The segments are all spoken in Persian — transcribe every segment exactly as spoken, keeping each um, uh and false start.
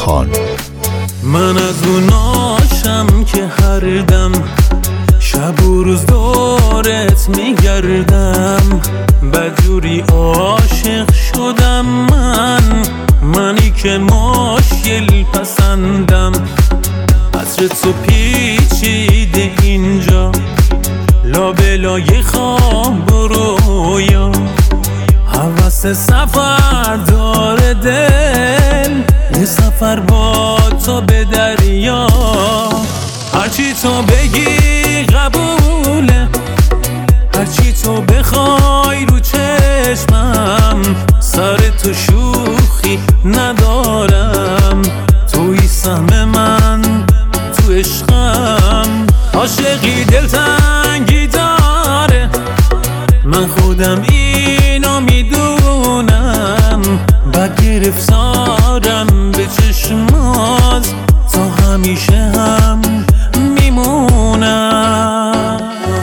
خان. من از اون آشم که هر دم شب و روز دورت میگردم، بدجوری عاشق شدم من، منی که مشکل پسندم. عطر تو پیچیده اینجا، لابلای خواب و رویا، حوث سفر داره دل، یه سفر با تو به دریا. هرچی تو بگی قبوله، هرچی تو بخوای رو چشمم، سر تو شوخی ندارم، توی سهم من تو عشقم. عاشقی دلتنگی داره، من خودم اینو میدونم، بد گرفتارم به چشمات، تا همیشه هم میمونم.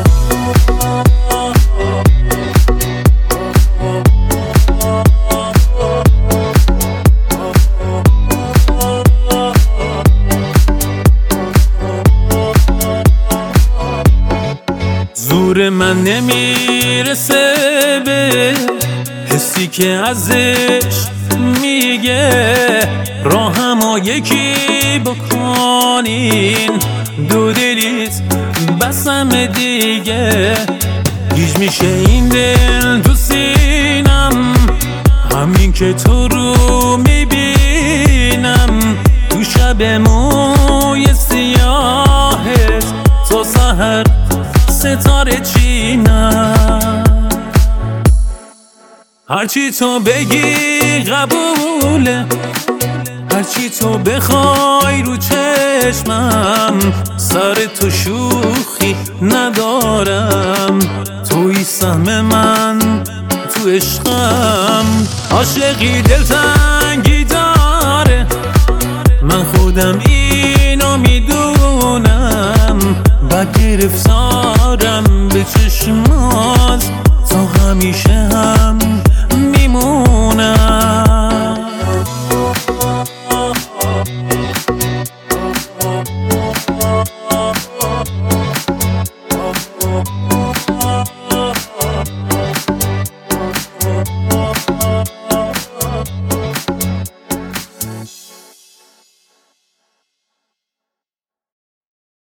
زور من نمیرسه به حسی که ازش میگه، راهمو یکی بکنین، دو دلیت بسم دیگه. گیج میشه این دل تو سینم، همین که تو رو میبینم، تو شب موی سیاهت تا سحر ستاره چینم. هرچی تو بگی قبوله، هرچی تو بخوای رو چشمم، سر تو شوخی ندارم، توی سهم من تو عشقم. عاشقی دلتنگی داره، من خودم اینو میدونم، بد گرفتارم